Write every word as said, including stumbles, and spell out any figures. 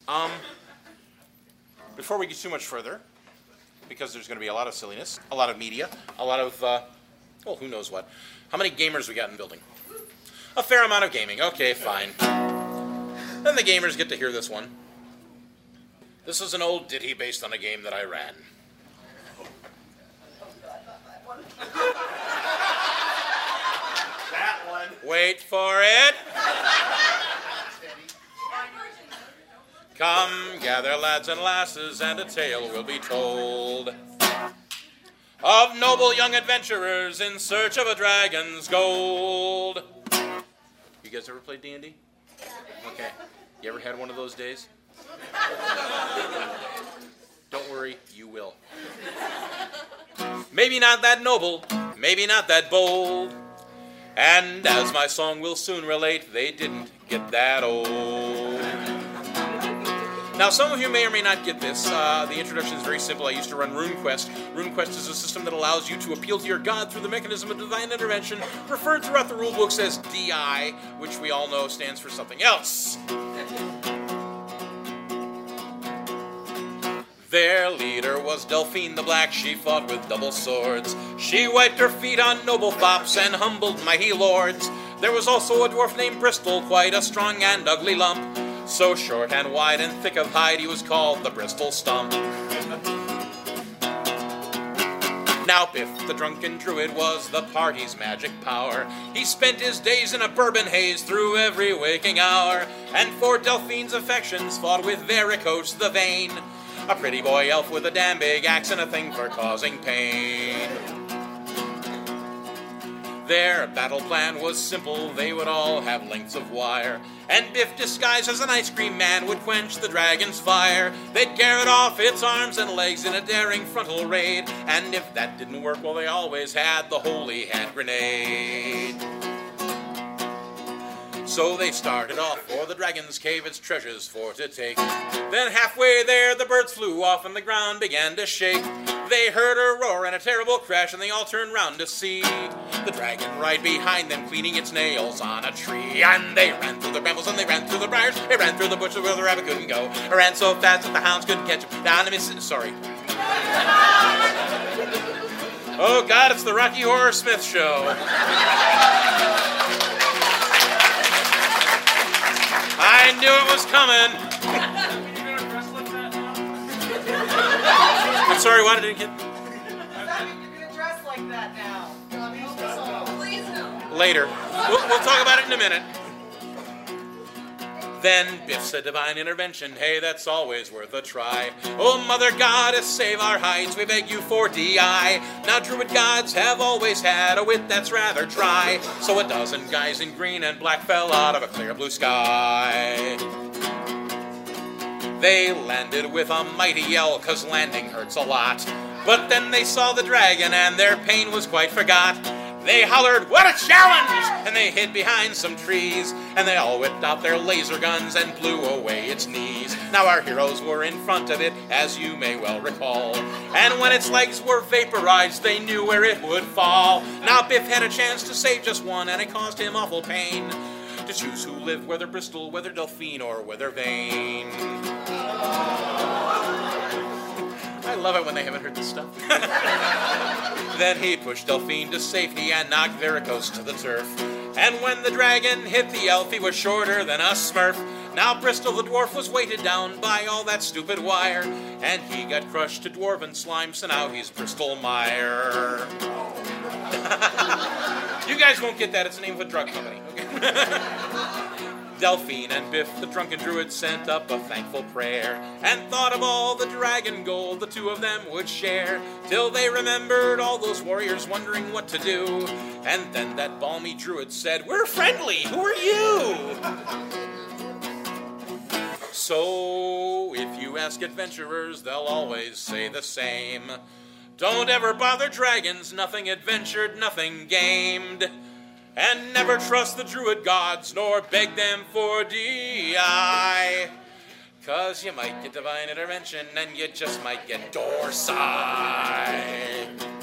Um, before we get too much further, because there's going to be a lot of silliness, a lot of media, a lot of, uh, well, who knows what. How many gamers we got in the building? A fair amount of gaming. Okay, fine. Then the gamers get to hear this one. This is an old ditty based on a game that I ran. That one. Wait for it. Come, gather lads and lasses, and a tale will be told of noble young adventurers in search of a dragon's gold. You guys ever played D and D? Okay. You ever had one of those days? Don't worry, you will. Maybe not that noble, maybe not that bold. And as my song will soon relate, they didn't get that old. Now, some of you may or may not get this. Uh, the introduction is very simple. I used to run RuneQuest. RuneQuest is a system that allows you to appeal to your god through the mechanism of divine intervention, referred throughout the rulebooks as D I, which we all know stands for something else. Their leader was Delphine the Black. She fought with double swords. She wiped her feet on noble fops and humbled mighty lords. There was also a dwarf named Bristol, quite a strong and ugly lump. So short and wide and thick of hide, he was called the Bristol Stump. Now Biff, the drunken druid, was the party's magic power. He spent his days in a bourbon haze through every waking hour, and for Delphine's affections fought with Varicose the Vain, a pretty boy elf with a damn big axe and a thing for causing pain. Their battle plan was simple, they would all have lengths of wire, and Biff, disguised as an ice cream man, would quench the dragon's fire. They'd garrot off its arms and legs in a daring frontal raid, and if that didn't work, well, they always had the holy hand grenade. So they started off for the dragon's cave, its treasures for to take. Then halfway there, the birds flew off and the ground began to shake. They heard a roar and a terrible crash, and they all turned round to see the dragon right behind them, cleaning its nails on a tree. And they ran through the brambles and they ran through the briars. They ran through the bushes where the rabbit couldn't go. They ran so fast that the hounds couldn't catch him. Down to miss. Sorry. Oh God, it's the Rocky Horror Smith Show. I knew it was coming. You're gonna dress like that now? I'm sorry, why did it get... You're gonna dress like that now. Please no. Later. We'll, we'll talk about it in a minute. Then Biff said, divine intervention, hey, that's always worth a try. Oh, Mother Goddess, save our hides, we beg you for D I. Now, druid gods have always had a wit that's rather dry, so a dozen guys in green and black fell out of a clear blue sky. They landed with a mighty yell, 'cause landing hurts a lot. But then they saw the dragon, and their pain was quite forgot. They hollered, what a challenge! And they hid behind some trees, and they all whipped out their laser guns and blew away its knees. Now our heroes were in front of it, as you may well recall, and when its legs were vaporized, they knew where it would fall. Now Biff had a chance to save just one, and it caused him awful pain to choose who lived, whether Bristol, whether Delphine, or whether Vain. I love it when they haven't heard this stuff. Then he pushed Delphine to safety and knocked Varicose to the turf. And when the dragon hit the elf, he was shorter than a smurf. Now Bristol the dwarf was weighted down by all that stupid wire, and he got crushed to dwarven slime, so now he's Bristol Meyer. You guys won't get that, it's the name of a drug company. Okay? Delphine and Biff, the drunken druid, sent up a thankful prayer and thought of all the dragon gold the two of them would share, till they remembered all those warriors wondering what to do. And then that balmy druid said, we're friendly, who are you? So if you ask adventurers, they'll always say the same. Don't ever bother dragons, nothing adventured, nothing gamed. And never trust the druid gods, nor beg them for D I. 'Cause you might get divine intervention, and you just might get Dorsai.